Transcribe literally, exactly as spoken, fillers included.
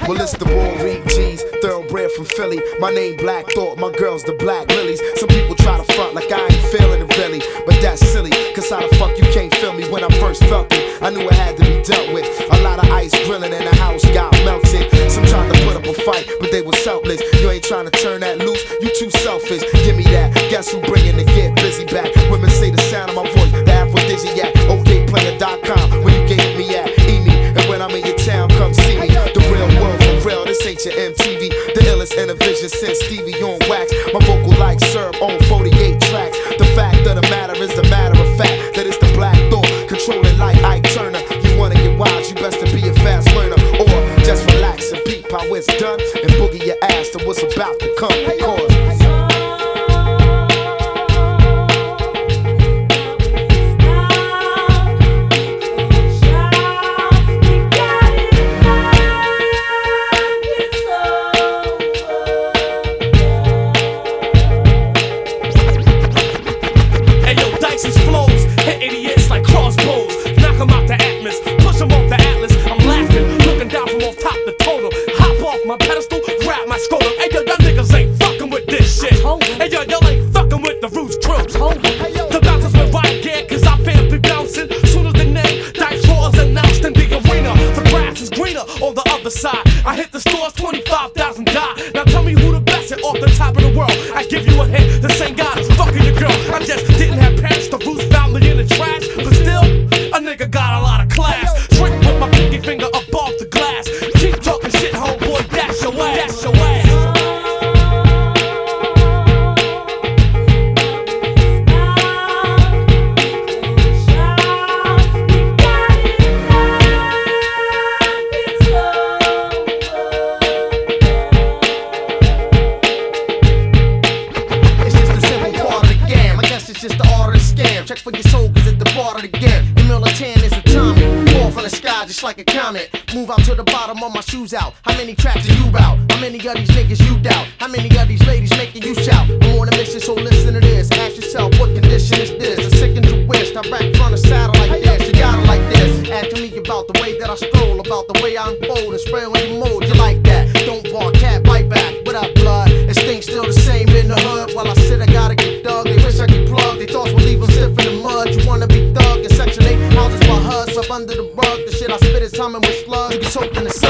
Well, it's the Bull Reed G's, thoroughbred from Philly. My name Black Thought, my girl's the Black Lilies. Some people try to front like I ain't feeling it really, but that's silly, cause how the fuck you can't feel me when I first felt it? I knew it had to be dealt with. A lot of ice grilling and the house got melted. Some tried to put up a fight, but they were selfless. You ain't trying to turn that loose, you too selfish. Give me that, guess who bringing the get busy back? Women say the sound of my voice, the aphrodisiac. OK player dot com, where you gave me at, E me. And when I'm in your town, come see me. The real world for real, this ain't your M T V. The illest Intervision since Stevie on wax. My vocal like syrup on forty-eight tracks. The fact of the matter is the matter of fact that it's the Black Thought, controlling like Ike Turner. You wanna get wise, you best to be a fast learner, or just relax and peep how it's done, and boogie your ass to what's about to come. Cause my pedestal, grab my scrotum. Hey yo, y'all niggas ain't fucking with this shit. Hey yo, y'all ain't fucking with the Roots crew. The bouncers went right again, cause I feel be bouncing. Soon as the name Dice Raw is announced in the arena, the grass is greener on the other side. I hit the stores, twenty-five thousand die. Now tell me who the best at off the top of the world. I give you a hint, the same guy that's fucking your girl. I just didn't have parents, the Roots found me in the trash. But still, a nigga got a lot of class. Drink with my pinky finger above the glass. Keep talking shit, homeboy. Dash your ass, dash your ass. It's just a simple part of the game. I guess it's just the art of the scam. Check for your soul, cause it's the part of the game. The militant is atomic. Fall from the sky just like a comet. Move out to the bottom of my shoes out. How many tracks are you out? How many of these niggas you doubt? How many of these ladies making you shout? I'm on a mission, so listen to this. Ask yourself, what condition is this? A sick and twist. I rack front a saddle like this. You got it like this. Asking me about the way that I stroll, about the way I unfold and spray on your mold. You like that? Don't bark, cat, bite back. What up, blood? It stinks still the same in the hood. While I sit, I gotta get dug. They wish I could plug. They thoughts will leave them stiff in the mud. You wanna be thug in section eight houses by H U D, up under the rug. The shit I spit is humming with slugs. You be soaked in the